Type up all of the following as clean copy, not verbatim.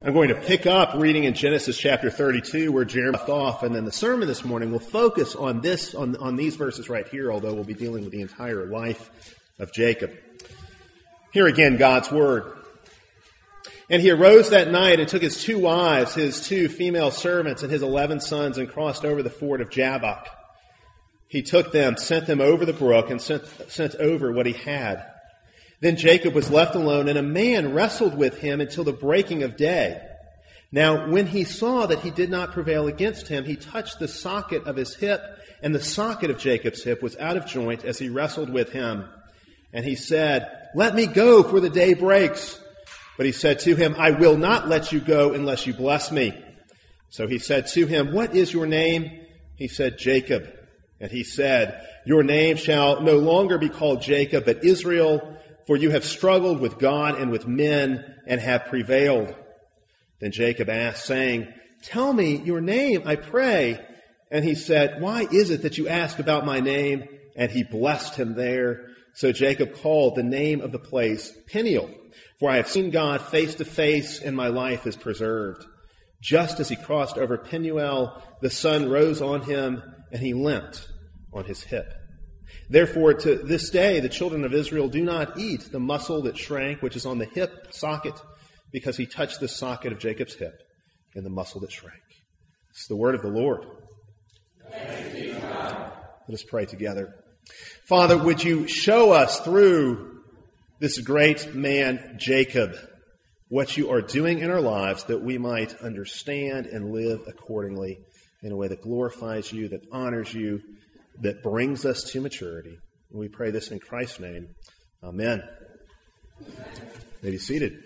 I'm going to pick up reading in Genesis chapter 32 where Jeremy left off, and then the sermon this morning will focus on these verses right here, although we'll be dealing with the entire life of Jacob. Here again, God's word. And he arose that night and took his 2 wives, his 2 female servants, and his 11 sons, and crossed over the ford of Jabbok. He took them, sent them over the brook, and sent over what he had. Then Jacob was left alone, and a man wrestled with him until the breaking of day. Now, when he saw that he did not prevail against him, he touched the socket of his hip, and the socket of Jacob's hip was out of joint as he wrestled with him. And he said, "Let me go, for the day breaks." But he said to him, "I will not let you go unless you bless me." So he said to him, "What is your name?" He said, "Jacob." And he said, "Your name shall no longer be called Jacob, but Israel, for you have struggled with God and with men and have prevailed." Then Jacob asked, saying, "Tell me your name, I pray." And he said, "Why is it that you ask about my name?" And he blessed him there. So Jacob called the name of the place Peniel, for I have seen God face to face, and my life is preserved. Just as he crossed over Penuel, the sun rose on him, and he limped on his hip. Therefore, to this day, the children of Israel do not eat the muscle that shrank, which is on the hip socket, because he touched the socket of Jacob's hip and the muscle that shrank. It's the word of the Lord. Thanks be to God. Let us pray together. Father, would you show us through this great man, Jacob, what you are doing in our lives that we might understand and live accordingly in a way that glorifies you, that honors you, that brings us to maturity. We pray this in Christ's name. Amen. You may be seated.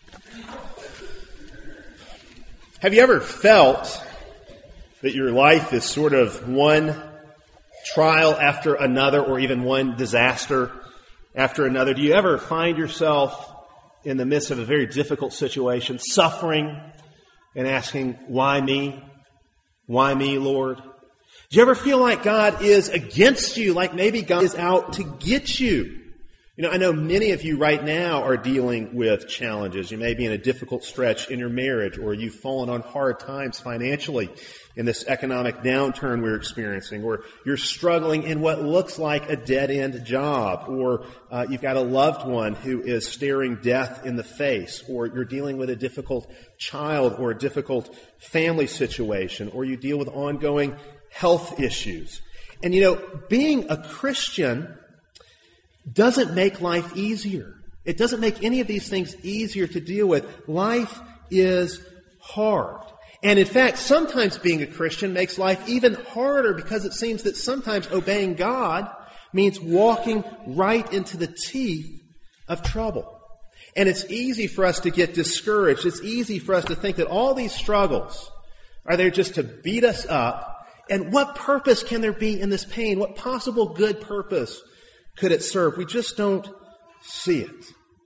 Have you ever felt that your life is sort of one trial after another, or even one disaster after another? Do you ever find yourself in the midst of a very difficult situation, suffering and asking, "Why me? Why me, Lord?" Do you ever feel like God is against you, like maybe God is out to get you? You know, I know many of you right now are dealing with challenges. You may be in a difficult stretch in your marriage, or you've fallen on hard times financially in this economic downturn we're experiencing, or you're struggling in what looks like a dead-end job, or you've got a loved one who is staring death in the face, or you're dealing with a difficult child or a difficult family situation, or you deal with ongoing health issues. And you know, being a Christian doesn't make life easier. It doesn't make any of these things easier to deal with. Life is hard. And in fact, sometimes being a Christian makes life even harder, because it seems that sometimes obeying God means walking right into the teeth of trouble. And it's easy for us to get discouraged. It's easy for us to think that all these struggles are there just to beat us up. And what purpose can there be in this pain? What possible good purpose could it serve? We just don't see it.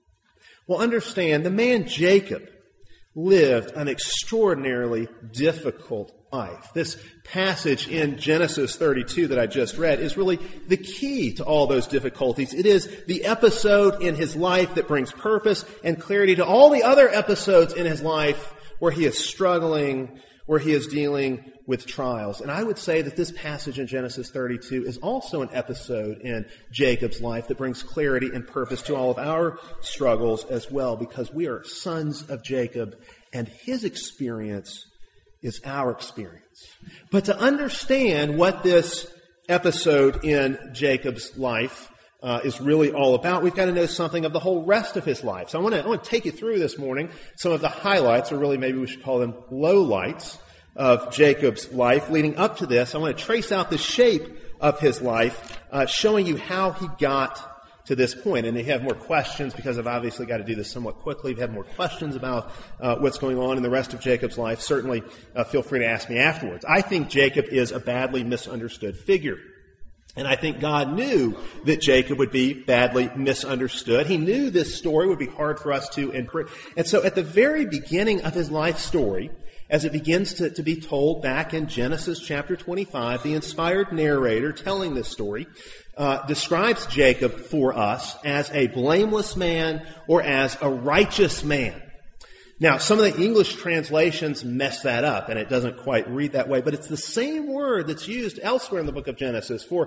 Well, understand, the man Jacob lived an extraordinarily difficult life. This passage in Genesis 32 that I just read is really the key to all those difficulties. It is the episode in his life that brings purpose and clarity to all the other episodes in his life where he is struggling, where he is dealing with trials. And I would say that this passage in Genesis 32 is also an episode in Jacob's life that brings clarity and purpose to all of our struggles as well, because we are sons of Jacob, and his experience is our experience. But to understand what this episode in Jacob's life is really all about, we've got to know something of the whole rest of his life. So I want to take you through this morning some of the highlights, or really maybe we should call them lowlights, of Jacob's life leading up to this. I want to trace out the shape of his life, showing you how he got to this point. And if you have more questions, because I've obviously got to do this somewhat quickly, if you have more questions about what's going on in the rest of Jacob's life, certainly feel free to ask me afterwards. I think Jacob is a badly misunderstood figure. And I think God knew that Jacob would be badly misunderstood. He knew this story would be hard for us to interpret. And so at the very beginning of his life story, as it begins to be told back in Genesis chapter 25, the inspired narrator telling this story describes Jacob for us as a blameless man or as a righteous man. Now, some of the English translations mess that up, and it doesn't quite read that way, but it's the same word that's used elsewhere in the book of Genesis for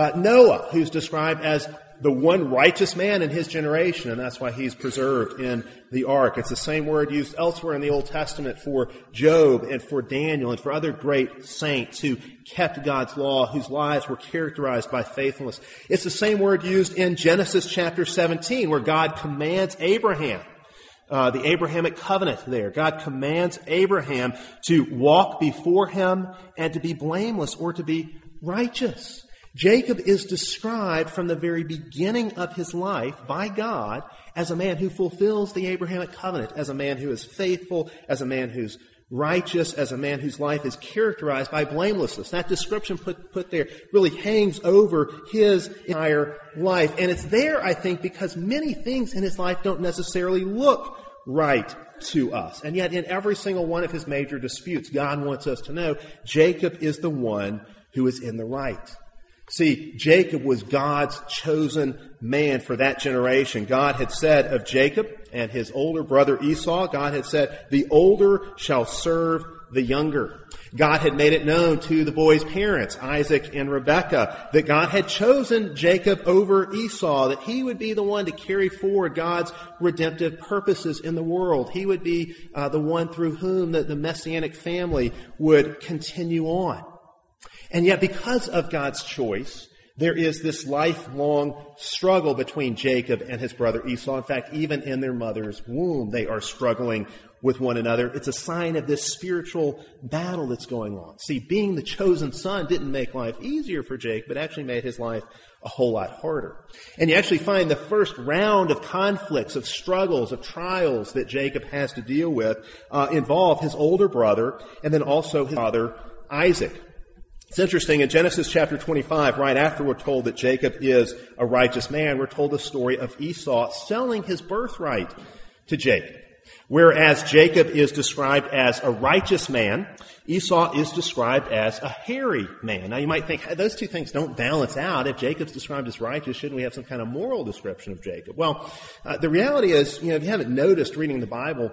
Noah, who's described as the one righteous man in his generation, and that's why he's preserved in the ark. It's the same word used elsewhere in the Old Testament for Job and for Daniel and for other great saints who kept God's law, whose lives were characterized by faithfulness. It's the same word used in Genesis chapter 17, where God commands Abraham, the Abrahamic covenant there. God commands Abraham to walk before him and to be blameless or to be righteous. Jacob is described from the very beginning of his life by God as a man who fulfills the Abrahamic covenant, as a man who is faithful, as a man who's righteous, as a man whose life is characterized by blamelessness. That description put there really hangs over his entire life. And it's there, I think, because many things in his life don't necessarily look right to us. And yet in every single one of his major disputes, God wants us to know Jacob is the one who is in the right. See, Jacob was God's chosen man for that generation. God had said of Jacob and his older brother Esau, God had said, the older shall serve the younger. God had made it known to the boy's parents, Isaac and Rebekah, that God had chosen Jacob over Esau, that he would be the one to carry forward God's redemptive purposes in the world. He would be the one through whom the Messianic family would continue on. And yet, because of God's choice, there is this lifelong struggle between Jacob and his brother Esau. In fact, even in their mother's womb, they are struggling with one another. It's a sign of this spiritual battle that's going on. See, being the chosen son didn't make life easier for Jacob, but actually made his life a whole lot harder. And you actually find the first round of conflicts, of struggles, of trials that Jacob has to deal with involve his older brother and then also his father Isaac. It's interesting, in Genesis chapter 25, right after we're told that Jacob is a righteous man, we're told the story of Esau selling his birthright to Jacob. Whereas Jacob is described as a righteous man, Esau is described as a hairy man. Now you might think, those two things don't balance out. If Jacob's described as righteous, shouldn't we have some kind of moral description of Jacob? Well, the reality is, if you haven't noticed reading the Bible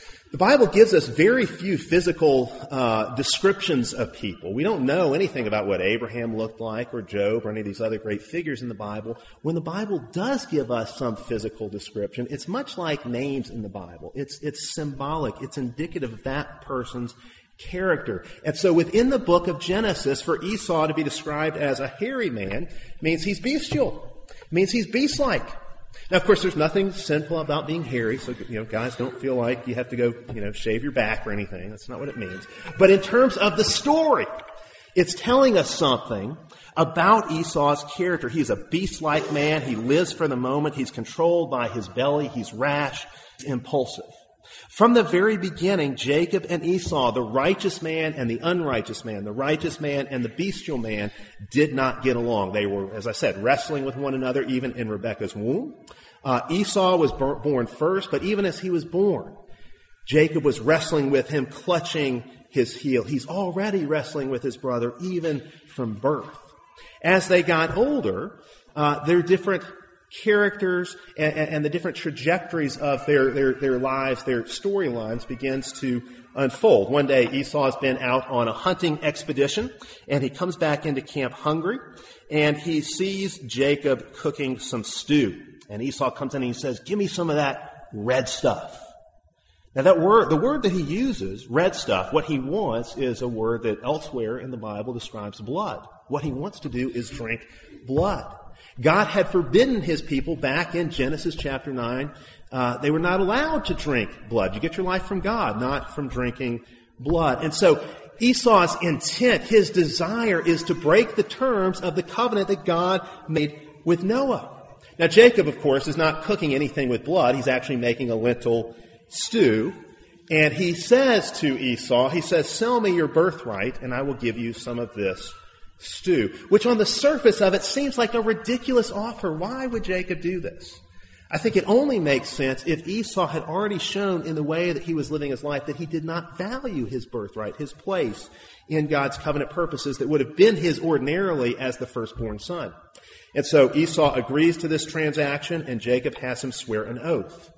gives us very few physical descriptions of people. We don't know anything about what Abraham looked like or Job or any of these other great figures in the Bible. When the Bible does give us some physical description, it's much like names in the Bible. It's symbolic. It's indicative of that person's character. And so within the book of Genesis, for Esau to be described as a hairy man means he's bestial. It means he's beast-like. Now, of course, there's nothing sinful about being hairy, so, guys, don't feel like you have to go, shave your back or anything. That's not what it means. But in terms of the story, it's telling us something about Esau's character. He's a beast-like man. He lives for the moment. He's controlled by his belly. He's rash, he's impulsive. From the very beginning, Jacob and Esau, the righteous man and the unrighteous man, the righteous man and the bestial man, did not get along. They were, as I said, wrestling with one another even in Rebekah's womb. Esau was born first, but even as he was born, Jacob was wrestling with him, clutching his heel. He's already wrestling with his brother even from birth. As they got older, their different characters and the different trajectories of their lives, their storylines begins to unfold. One day Esau's been out on a hunting expedition and he comes back into camp hungry and he sees Jacob cooking some stew. And Esau comes in and he says, "Give me some of that red stuff." Now the word that he uses, red stuff, what he wants is a word that elsewhere in the Bible describes blood. What he wants to do is drink blood. God had forbidden his people back in Genesis chapter 9. They were not allowed to drink blood. You get your life from God, not from drinking blood. And so Esau's intent, his desire, is to break the terms of the covenant that God made with Noah. Now Jacob, of course, is not cooking anything with blood. He's actually making a lentil stew. And he says to Esau, he says, "Sell me your birthright and I will give you some of this stew," which on the surface of it seems like a ridiculous offer. Why would Jacob do this? I think it only makes sense if Esau had already shown in the way that he was living his life that he did not value his birthright, his place in God's covenant purposes that would have been his ordinarily as the firstborn son. And so Esau agrees to this transaction and Jacob has him swear an oath.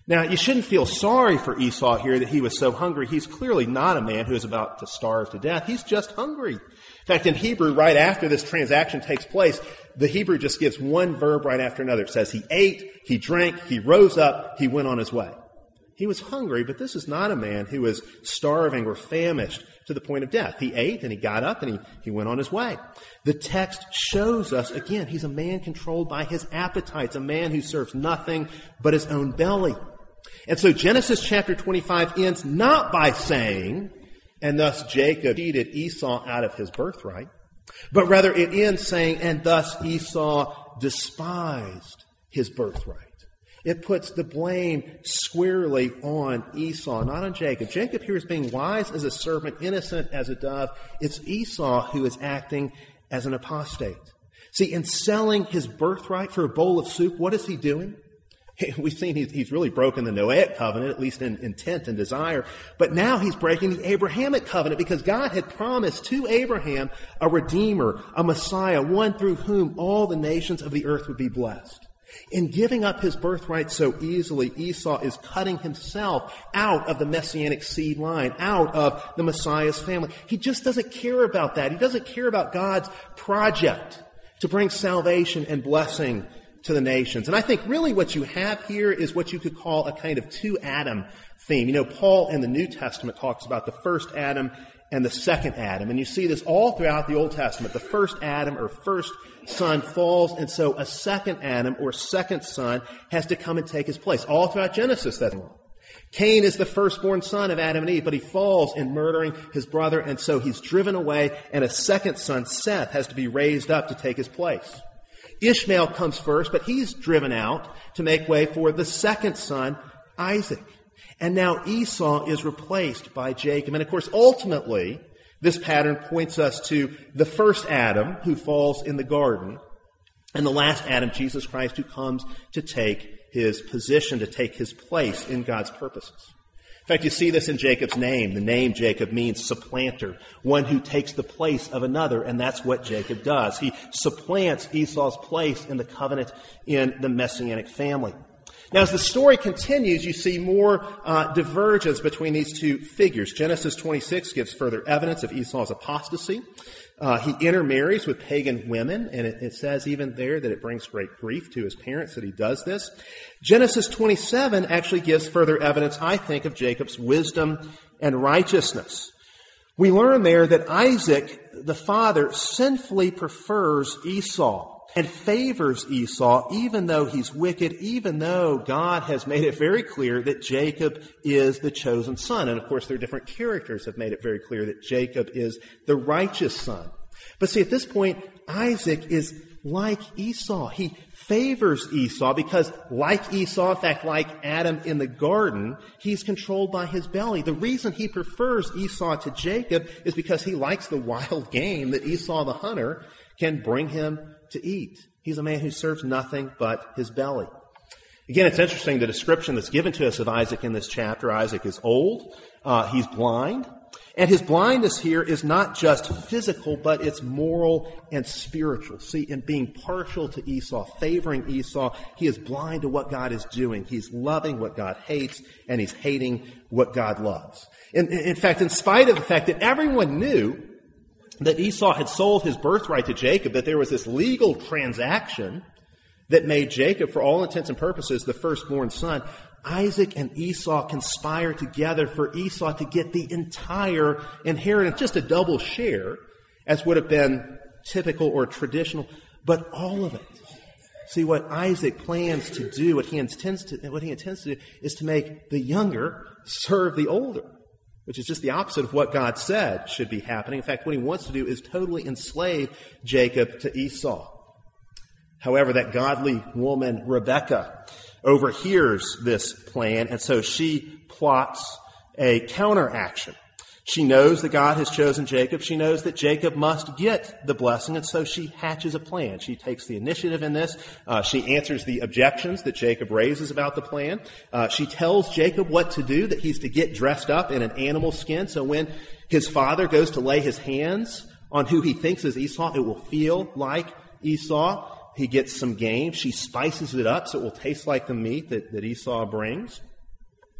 Now, you shouldn't feel sorry for Esau here that he was so hungry. He's clearly not a man who is about to starve to death. He's just hungry. In fact, in Hebrew, right after this transaction takes place, the Hebrew just gives one verb right after another. It says he ate, he drank, he rose up, he went on his way. He was hungry, but this is not a man who was starving or famished to the point of death. He ate and he got up and he went on his way. The text shows us, again, he's a man controlled by his appetites, a man who serves nothing but his own belly. And so Genesis chapter 25 ends not by saying, and thus Jacob cheated Esau out of his birthright, but rather it ends saying, and thus Esau despised his birthright. It puts the blame squarely on Esau, not on Jacob. Jacob here is being wise as a serpent, innocent as a dove. It's Esau who is acting as an apostate. See, in selling his birthright for a bowl of soup, what is he doing? We've seen he's really broken the Noahic covenant, at least in intent and desire. But now he's breaking the Abrahamic covenant because God had promised to Abraham a Redeemer, a Messiah, one through whom all the nations of the earth would be blessed. In giving up his birthright so easily, Esau is cutting himself out of the Messianic seed line, out of the Messiah's family. He just doesn't care about that. He doesn't care about God's project to bring salvation and blessing to the nations. And I think really what you have here is what you could call a kind of two Adam theme. You know, Paul in the New Testament talks about the first Adam and the second Adam. And you see this all throughout the Old Testament. The first Adam or first son falls, and so a second Adam or second son has to come and take his place. All throughout Genesis, that's wrong. Cain is the firstborn son of Adam and Eve, but he falls in murdering his brother, and so he's driven away, and a second son, Seth, has to be raised up to take his place. Ishmael comes first, but he's driven out to make way for the second son, Isaac. And now Esau is replaced by Jacob. And of course, ultimately, this pattern points us to the first Adam who falls in the garden, and the last Adam, Jesus Christ, who comes to take his position, to take his place in God's purposes. In fact, you see this in Jacob's name. The name Jacob means supplanter, one who takes the place of another, and that's what Jacob does. He supplants Esau's place in the covenant in the Messianic family. Now, as the story continues, you see more divergence between these two figures. Genesis 26 gives further evidence of Esau's apostasy. He intermarries with pagan women, and it says even there that it brings great grief to his parents that he does this. Genesis 27 actually gives further evidence, I think, of Jacob's wisdom and righteousness. We learn there that Isaac, the father, sinfully prefers Esau and favors Esau, even though he's wicked, even though God has made it very clear that Jacob is the chosen son. And of course, their different characters have made it very clear that Jacob is the righteous son. But see, at this point, Isaac is like Esau. He favors Esau because, like Esau, in fact, like Adam in the garden, he's controlled by his belly. The reason he prefers Esau to Jacob is because he likes the wild game that Esau the hunter can bring him to eat. He's a man who serves nothing but his belly. Again, it's interesting, the description that's given to us of Isaac in this chapter. Isaac is old, he's blind, and his blindness here is not just physical, but it's moral and spiritual. See, in being partial to Esau, favoring Esau, he is blind to what God is doing. He's loving what God hates, and he's hating what God loves. In fact, in spite of the fact that everyone knew that Esau had sold his birthright to Jacob, that there was this legal transaction that made Jacob, for all intents and purposes, the firstborn son, Isaac and Esau conspire together for Esau to get the entire inheritance, just a double share, as would have been typical or traditional, but all of it. See, what Isaac plans to do, what he intends to do, is to make the younger serve the older, which is just the opposite of what God said should be happening. In fact, what he wants to do is totally enslave Jacob to Esau. However, that godly woman, Rebekah, overhears this plan, and so she plots a counteraction. She knows that God has chosen Jacob. She knows that Jacob must get the blessing, and so she hatches a plan. She takes the initiative in this. She answers the objections that Jacob raises about the plan. She tells Jacob what to do, that he's to get dressed up in an animal skin, so when his father goes to lay his hands on who he thinks is Esau, it will feel like Esau. He gets some game. She spices it up so it will taste like the meat that Esau brings.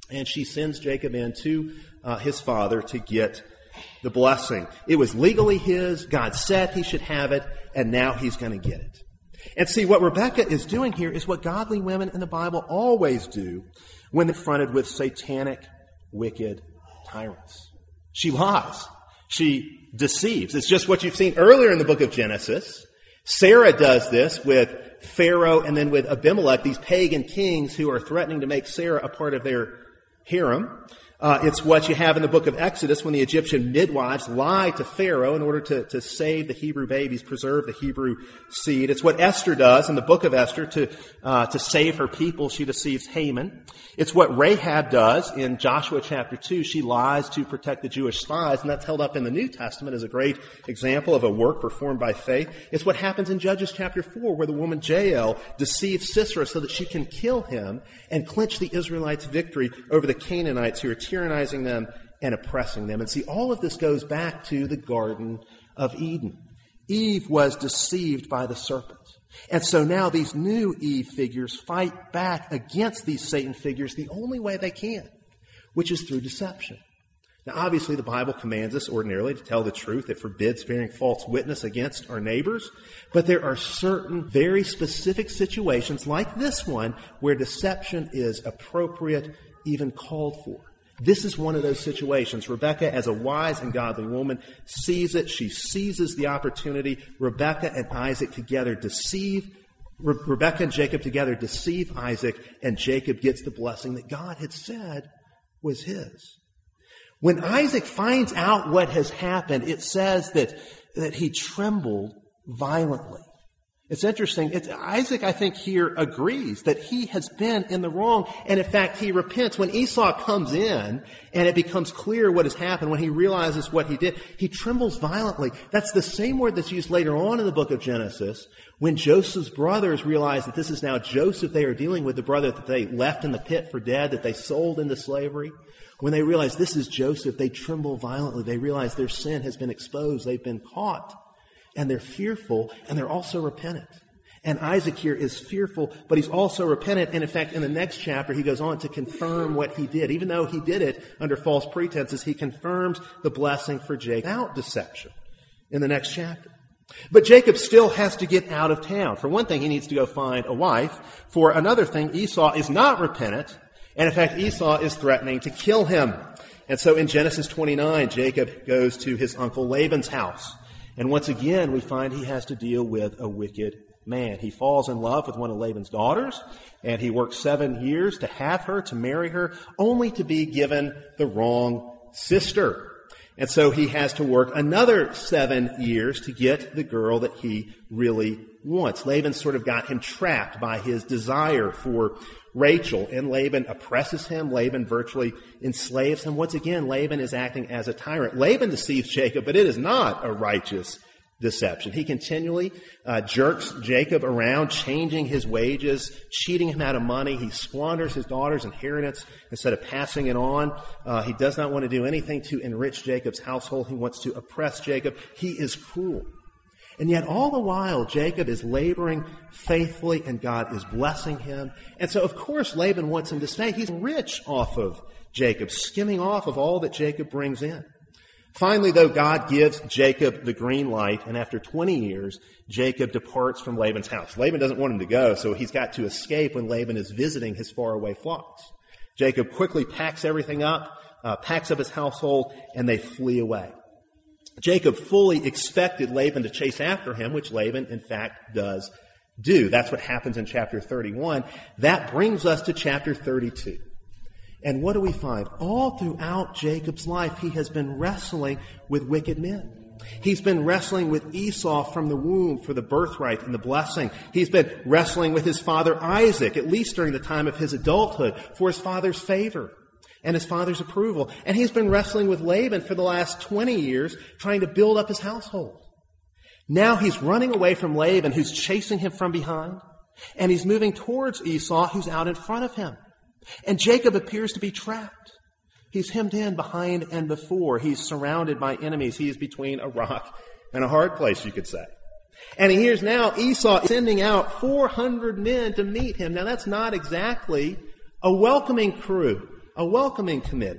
And she sends Jacob in to his father to get the blessing. It was legally his. God said he should have it, and now he's going to get it. And see, what Rebekah is doing here is what godly women in the Bible always do when they're confronted with satanic, wicked tyrants. She lies. She deceives. It's just what you've seen earlier in the book of Genesis. Sarah does this with Pharaoh and then with Abimelech, these pagan kings who are threatening to make Sarah a part of their harem. It's what you have in the book of Exodus when the Egyptian midwives lie to Pharaoh in order to save the Hebrew babies, preserve the Hebrew seed. It's what Esther does in the book of Esther to save her people. She deceives Haman. It's what Rahab does in Joshua chapter 2. She lies to protect the Jewish spies, and that's held up in the New Testament as a great example of a work performed by faith. It's what happens in Judges chapter 4, where the woman Jael deceives Sisera so that she can kill him and clinch the Israelites' victory over the Canaanites who are tyrannizing them and oppressing them. And see, all of this goes back to the Garden of Eden. Eve was deceived by the serpent. And so now these new Eve figures fight back against these Satan figures the only way they can, which is through deception. Now, obviously, the Bible commands us ordinarily to tell the truth. It forbids bearing false witness against our neighbors. But there are certain very specific situations like this one where deception is appropriate, even called for. This is one of those situations. Rebekah, as a wise and godly woman, sees it. She seizes the opportunity. Rebekah and Isaac together Rebekah and Jacob together deceive Isaac, and Jacob gets the blessing that God had said was his. When Isaac finds out what has happened, it says that he trembled violently. It's interesting. Isaac, I think, here agrees that he has been in the wrong. And in fact, he repents. When Esau comes in and it becomes clear what has happened, when he realizes what he did, he trembles violently. That's the same word that's used later on in the book of Genesis when Joseph's brothers realize that this is now Joseph they are dealing with, the brother that they left in the pit for dead, that they sold into slavery. When they realize this is Joseph, they tremble violently. They realize their sin has been exposed. They've been caught. And they're fearful, and they're also repentant. And Isaac here is fearful, but he's also repentant. And in fact, in the next chapter, he goes on to confirm what he did. Even though he did it under false pretenses, he confirms the blessing for Jacob without deception in the next chapter. But Jacob still has to get out of town. For one thing, he needs to go find a wife. For another thing, Esau is not repentant. And in fact, Esau is threatening to kill him. And so in Genesis 29, Jacob goes to his uncle Laban's house. And once again, we find he has to deal with a wicked man. He falls in love with one of Laban's daughters, and he works 7 years to have her, to marry her, only to be given the wrong sister. And so he has to work another 7 years to get the girl that he really wants. Laban sort of got him trapped by his desire for Rachel, and Laban oppresses him. Laban virtually enslaves him. Once again, Laban is acting as a tyrant. Laban deceives Jacob, but it is not a righteous deception. He continually jerks Jacob around, changing his wages, cheating him out of money. He squanders his daughter's inheritance instead of passing it on. He does not want to do anything to enrich Jacob's household. He wants to oppress Jacob. He is cruel. And yet all the while, Jacob is laboring faithfully and God is blessing him. And so, of course, Laban wants him to stay. He's rich off of Jacob, skimming off of all that Jacob brings in. Finally, though, God gives Jacob the green light, and after 20 years, Jacob departs from Laban's house. Laban doesn't want him to go, so he's got to escape when Laban is visiting his faraway flocks. Jacob quickly packs everything up, packs up his household, and they flee away. Jacob fully expected Laban to chase after him, which Laban, in fact, does do. That's what happens in chapter 31. That brings us to chapter 32. And what do we find? All throughout Jacob's life, he has been wrestling with wicked men. He's been wrestling with Esau from the womb for the birthright and the blessing. He's been wrestling with his father Isaac, at least during the time of his adulthood, for his father's favor and his father's approval. And he's been wrestling with Laban for the last 20 years, trying to build up his household. Now he's running away from Laban, who's chasing him from behind, and he's moving towards Esau, who's out in front of him. And Jacob appears to be trapped. He's hemmed in behind and before. He's surrounded by enemies. He is between a rock and a hard place, you could say. And he hears now Esau sending out 400 men to meet him. Now that's not exactly a welcoming crew a welcoming committee.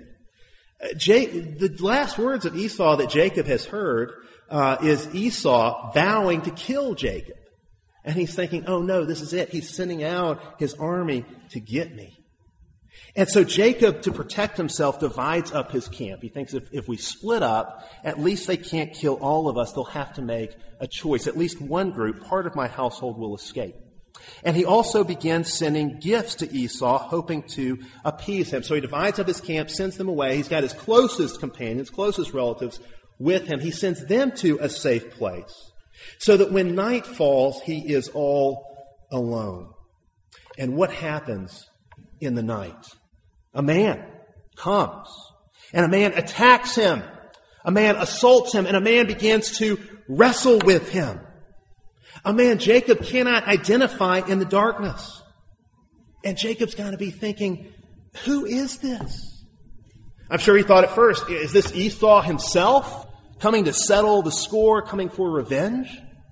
The last words of Esau that Jacob has heard is Esau vowing to kill Jacob. And he's thinking, oh no, this is it. He's sending out his army to get me. And so Jacob, to protect himself, divides up his camp. He thinks if we split up, at least they can't kill all of us. They'll have to make a choice. At least one group, part of my household, will escape. And he also begins sending gifts to Esau, hoping to appease him. So he divides up his camp, sends them away. He's got his closest companions, closest relatives with him. He sends them to a safe place so that when night falls, he is all alone. And what happens in the night? A man comes, and a man attacks him. A man assaults him, and a man begins to wrestle with him. A man Jacob cannot identify in the darkness. And Jacob's got to be thinking, who is this? I'm sure he thought at first, is this Esau himself coming to settle the score, coming for revenge?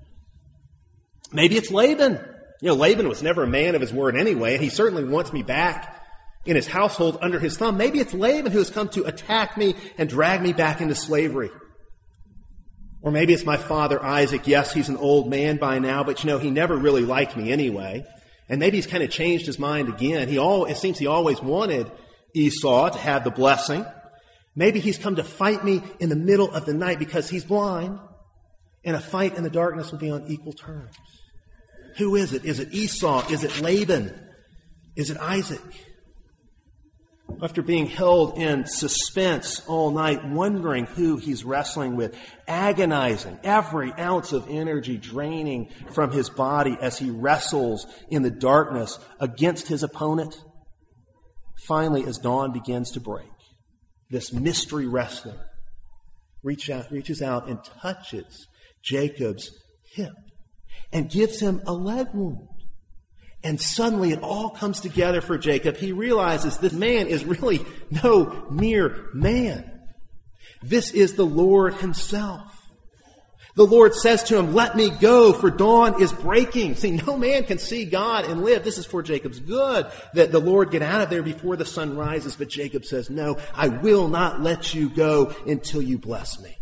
Maybe it's Laban. Laban was never a man of his word anyway, and he certainly wants me back in his household under his thumb. Maybe it's Laban who has come to attack me and drag me back into slavery. Or maybe it's my father Isaac. Yes, he's an old man by now, but he never really liked me anyway. And maybe he's kind of changed his mind again. It seems he always wanted Esau to have the blessing. Maybe he's come to fight me in the middle of the night because he's blind, and a fight in the darkness will be on equal terms. Who is it? Is it Esau? Is it Laban? Is it Isaac? After being held in suspense all night, wondering who he's wrestling with, agonizing, every ounce of energy draining from his body as he wrestles in the darkness against his opponent, finally, as dawn begins to break, this mystery wrestler reaches out and touches Jacob's hip and gives him a leg wound. And suddenly it all comes together for Jacob. He realizes this man is really no mere man. This is the Lord himself. The Lord says to him, let me go, for dawn is breaking. See, no man can see God and live. This is for Jacob's good, that the Lord get out of there before the sun rises. But Jacob says, no, I will not let you go until you bless me.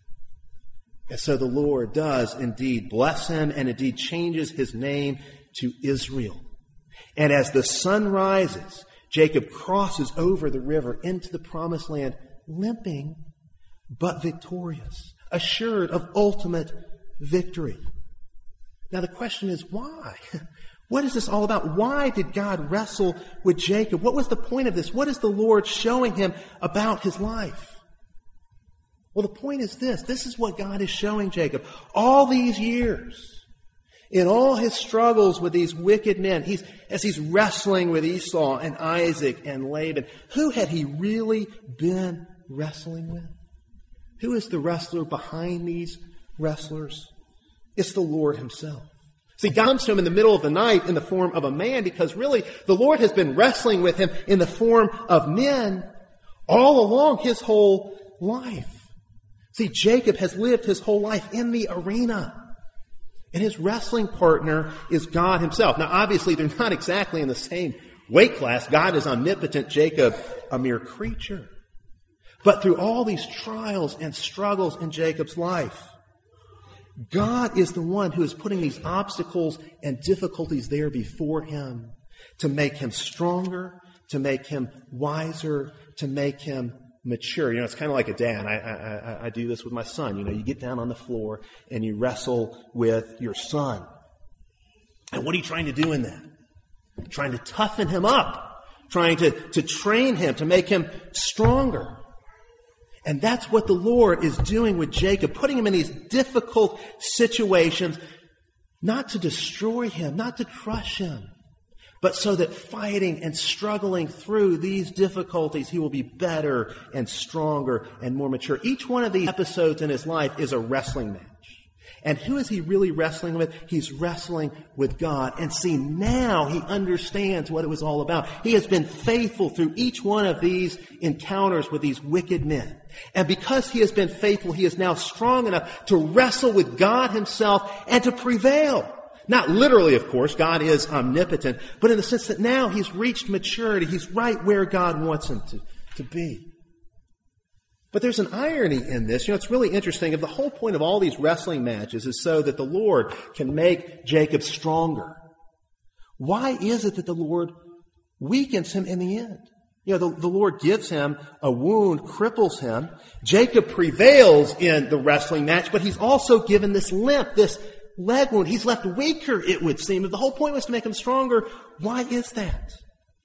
And so the Lord does indeed bless him and indeed changes his name to Israel. And as the sun rises, Jacob crosses over the river into the promised land, limping but victorious, assured of ultimate victory. Now the question is, why? What is this all about? Why did God wrestle with Jacob? What was the point of this? What is the Lord showing him about his life? Well, the point is this. This is what God is showing Jacob. All these years, in all his struggles with these wicked men, as he's wrestling with Esau and Isaac and Laban, who had he really been wrestling with? Who is the wrestler behind these wrestlers? It's the Lord himself. See, God comes to him in the middle of the night in the form of a man because really the Lord has been wrestling with him in the form of men all along his whole life. See, Jacob has lived his whole life in the arena. And his wrestling partner is God himself. Now, obviously, they're not exactly in the same weight class. God is omnipotent, Jacob a mere creature. But through all these trials and struggles in Jacob's life, God is the one who is putting these obstacles and difficulties there before him to make him stronger, to make him wiser, to make him mature. It's kind of like a dad. I do this with my son. You get down on the floor and you wrestle with your son. And what are you trying to do in that? Trying to toughen him up. Trying to train him, to make him stronger. And that's what the Lord is doing with Jacob, putting him in these difficult situations, not to destroy him, not to crush him, but so that fighting and struggling through these difficulties, he will be better and stronger and more mature. Each one of these episodes in his life is a wrestling match. And who is he really wrestling with? He's wrestling with God. And see, now he understands what it was all about. He has been faithful through each one of these encounters with these wicked men. And because he has been faithful, he is now strong enough to wrestle with God himself and to prevail. Not literally, of course. God is omnipotent, but in the sense that now he's reached maturity. He's right where God wants him to be. But there's an irony in this. It's really interesting. If the whole point of all these wrestling matches is so that the Lord can make Jacob stronger, why is it that the Lord weakens him in the end? The Lord gives him a wound, cripples him. Jacob prevails in the wrestling match, but he's also given this limp, this leg wound. He's left weaker, it would seem. If the whole point was to make him stronger, why is that?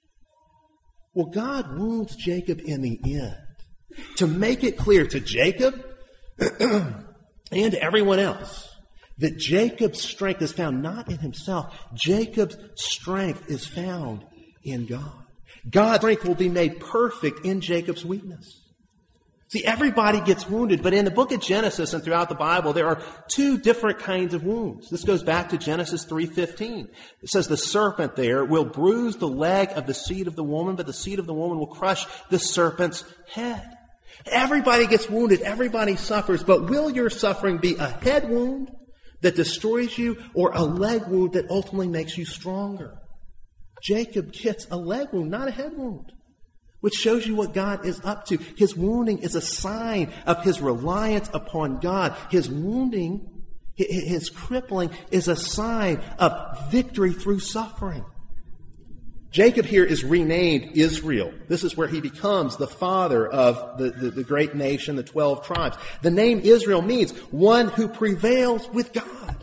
Well, God wounds Jacob in the end to make it clear to Jacob and to everyone else that Jacob's strength is found not in himself. Jacob's strength is found in God. God's strength will be made perfect in Jacob's weakness. See, everybody gets wounded, but in the book of Genesis and throughout the Bible, there are two different kinds of wounds. This goes back to Genesis 3:15. It says the serpent there will bruise the leg of the seed of the woman, but the seed of the woman will crush the serpent's head. Everybody gets wounded. Everybody suffers. But will your suffering be a head wound that destroys you or a leg wound that ultimately makes you stronger? Jacob gets a leg wound, not a head wound, which shows you what God is up to. His wounding is a sign of his reliance upon God. His wounding, his crippling, is a sign of victory through suffering. Jacob here is renamed Israel. This is where he becomes the father of the great nation, the 12 tribes. The name Israel means one who prevails with God.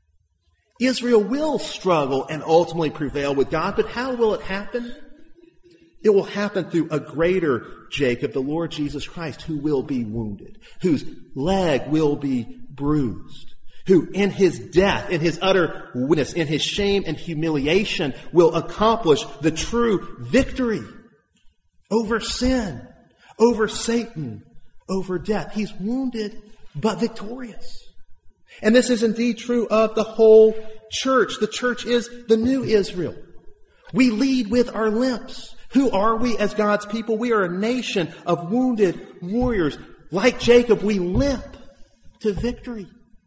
Israel will struggle and ultimately prevail with God, but how will it happen? It will happen through a greater Jacob, the Lord Jesus Christ, who will be wounded, whose leg will be bruised, who in his death, in his utter weakness, in his shame and humiliation will accomplish the true victory over sin, over Satan, over death. He's wounded but victorious. And this is indeed true of the whole church. The church is the new Israel. We lead with our limps. Who are we as God's people? We are a nation of wounded warriors. Like Jacob, we limp to victory.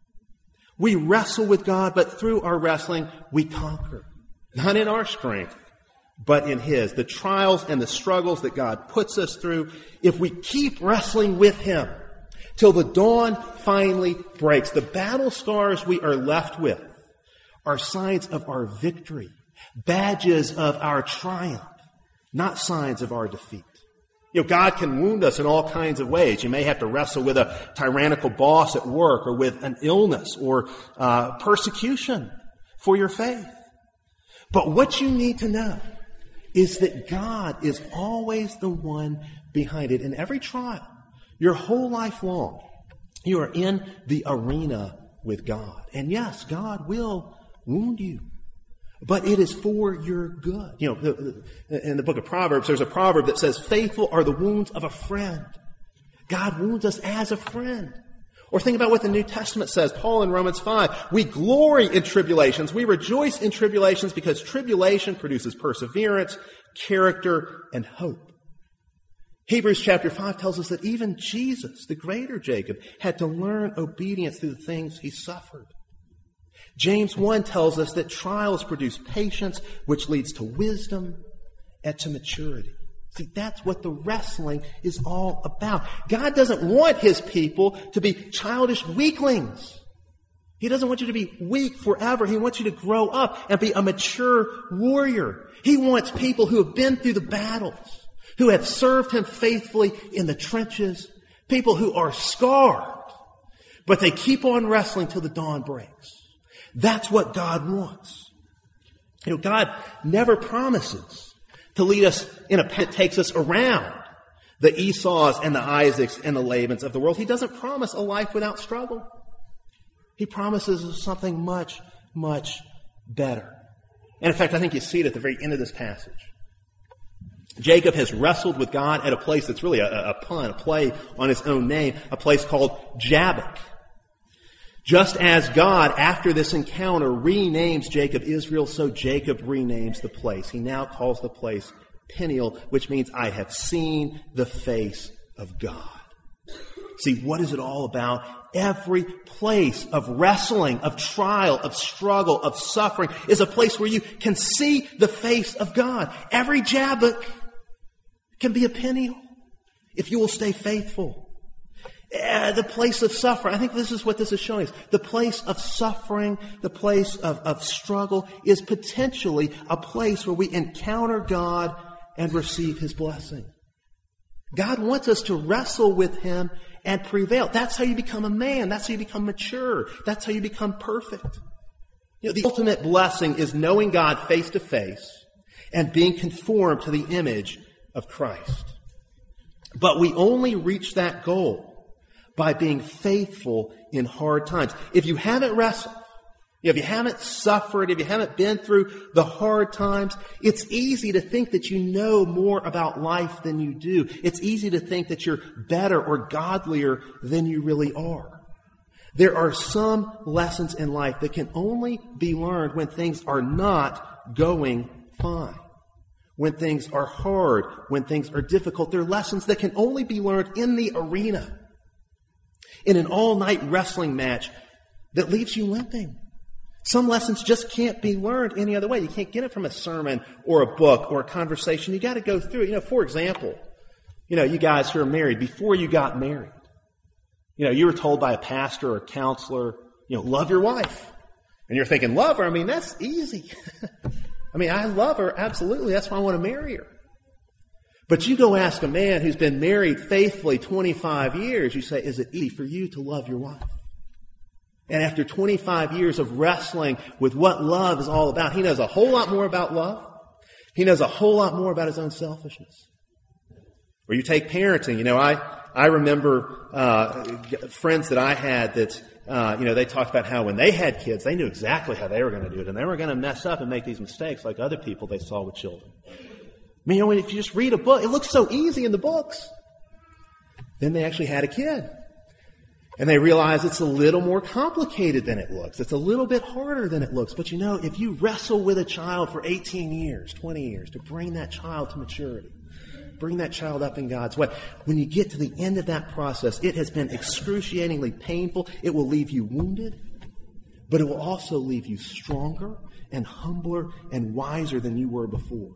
We wrestle with God, but through our wrestling, we conquer. Not in our strength, but in his. The trials and the struggles that God puts us through, if we keep wrestling with him till the dawn finally breaks, the battle scars we are left with are signs of our victory, badges of our triumph, not signs of our defeat. God can wound us in all kinds of ways. You may have to wrestle with a tyrannical boss at work or with an illness or persecution for your faith. But what you need to know is that God is always the one behind it. In every trial, your whole life long, you are in the arena with God. And yes, God will wound you. But it is for your good. In the book of Proverbs, there's a proverb that says, faithful are the wounds of a friend. God wounds us as a friend. Or think about what the New Testament says. Paul in Romans 5, we glory in tribulations. We rejoice in tribulations because tribulation produces perseverance, character, and hope. Hebrews chapter 5 tells us that even Jesus, the greater Jacob, had to learn obedience through the things he suffered. James 1 tells us that trials produce patience, which leads to wisdom and to maturity. See, that's what the wrestling is all about. God doesn't want his people to be childish weaklings. He doesn't want you to be weak forever. He wants you to grow up and be a mature warrior. He wants people who have been through the battles, who have served him faithfully in the trenches, people who are scarred, but they keep on wrestling till the dawn breaks. That's what God wants. God never promises to lead us in a path that takes us around the Esau's and the Isaacs and the Labans of the world. He doesn't promise a life without struggle. He promises us something much, much better. And in fact, I think you see it at the very end of this passage. Jacob has wrestled with God at a place that's really a pun, a play on his own name, a place called Jabbok. Just as God, after this encounter, renames Jacob Israel, so Jacob renames the place. He now calls the place Peniel, which means I have seen the face of God. See, what is it all about? Every place of wrestling, of trial, of struggle, of suffering is a place where you can see the face of God. Every Jabbok can be a Peniel if you will stay faithful. The place of suffering, I think this is what this is showing us. The place of suffering, the place of struggle is potentially a place where we encounter God and receive His blessing. God wants us to wrestle with Him and prevail. That's how you become a man. That's how you become mature. That's how you become perfect. The ultimate blessing is knowing God face to face and being conformed to the image of Christ. But we only reach that goal by being faithful in hard times. If you haven't wrestled, if you haven't suffered, if you haven't been through the hard times, it's easy to think that you know more about life than you do. It's easy to think that you're better or godlier than you really are. There are some lessons in life that can only be learned when things are not going fine. When things are hard, when things are difficult. They're lessons that can only be learned in the arena. In an all-night wrestling match that leaves you limping. Some lessons just can't be learned any other way. You can't get it from a sermon or a book or a conversation. You got to go through it. For example, you guys who are married, before you got married, you were told by a pastor or a counselor, love your wife. And you're thinking, love her? That's easy. I love her, absolutely. That's why I want to marry her. But you go ask a man who's been married faithfully 25 years, you say, is it easy for you to love your wife? And after 25 years of wrestling with what love is all about, he knows a whole lot more about love. He knows a whole lot more about his own selfishness. Or you take parenting. I remember friends that I had that, they talked about how when they had kids, they knew exactly how they were going to do it. And they were going to mess up and make these mistakes like other people they saw with children. If you just read a book, it looks so easy in the books. Then they actually had a kid. And they realize it's a little more complicated than it looks. It's a little bit harder than it looks. But if you wrestle with a child for 18 years, 20 years, to bring that child to maturity, bring that child up in God's way, when you get to the end of that process, it has been excruciatingly painful. It will leave you wounded, but it will also leave you stronger and humbler and wiser than you were before.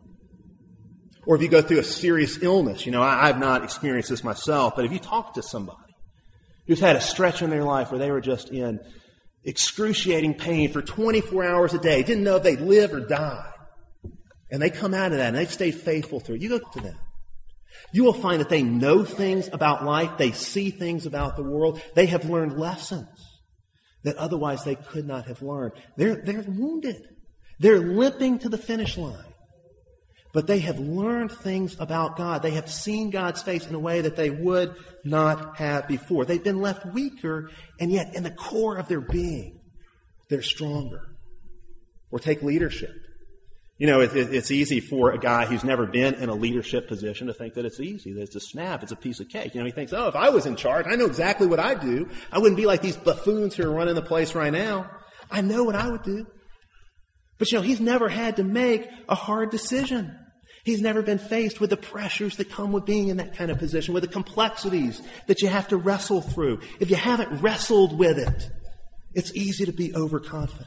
Or if you go through a serious illness, I've not experienced this myself, but if you talk to somebody who's had a stretch in their life where they were just in excruciating pain for 24 hours a day, didn't know if they'd live or die, and they come out of that and they've stayed faithful through it, you go to them. You will find that they know things about life, they see things about the world, they have learned lessons that otherwise they could not have learned. They're wounded. They're limping to the finish line. But they have learned things about God. They have seen God's face in a way that they would not have before. They've been left weaker, and yet in the core of their being, they're stronger. Or take leadership. It's easy for a guy who's never been in a leadership position to think that it's easy, that it's a snap, it's a piece of cake. He thinks, if I was in charge, I know exactly what I'd do. I wouldn't be like these buffoons who are running the place right now. I know what I would do. But he's never had to make a hard decision. He's never been faced with the pressures that come with being in that kind of position, with the complexities that you have to wrestle through. If you haven't wrestled with it, it's easy to be overconfident.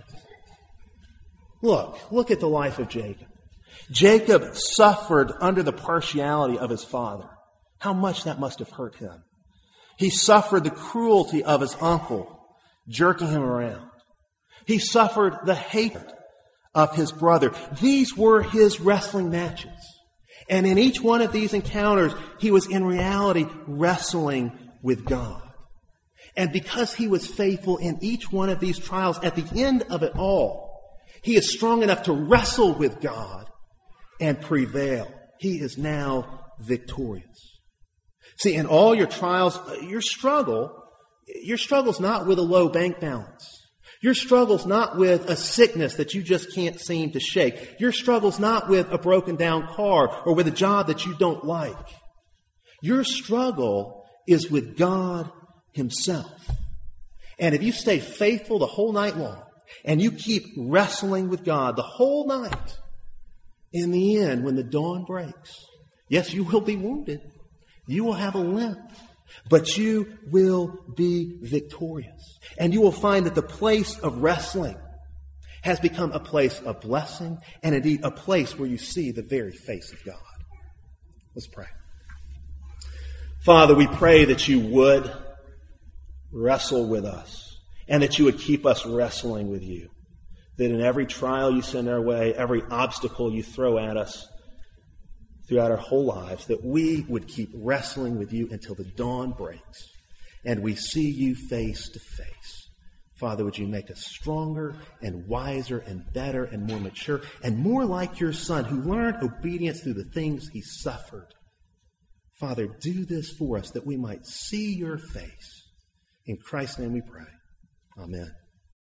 Look at the life of Jacob. Jacob suffered under the partiality of his father. How much that must have hurt him. He suffered the cruelty of his uncle, jerking him around. He suffered the hatred of his brother. These were his wrestling matches. And in each one of these encounters, he was in reality wrestling with God. And because he was faithful in each one of these trials, at the end of it all, he is strong enough to wrestle with God and prevail. He is now victorious. See, in all your trials, your struggle's not with a low bank balance. Your struggle's not with a sickness that you just can't seem to shake. Your struggle's not with a broken down car or with a job that you don't like. Your struggle is with God Himself. And if you stay faithful the whole night long and you keep wrestling with God the whole night, in the end, when the dawn breaks, yes, you will be wounded. You will have a limp. But you will be victorious. And you will find that the place of wrestling has become a place of blessing and indeed a place where you see the very face of God. Let's pray. Father, we pray that you would wrestle with us and that you would keep us wrestling with you. That in every trial you send our way, every obstacle you throw at us throughout our whole lives, that we would keep wrestling with you until the dawn breaks and we see you face to face. Father, would you make us stronger and wiser and better and more mature and more like your Son who learned obedience through the things he suffered. Father, do this for us that we might see your face. In Christ's name we pray. Amen.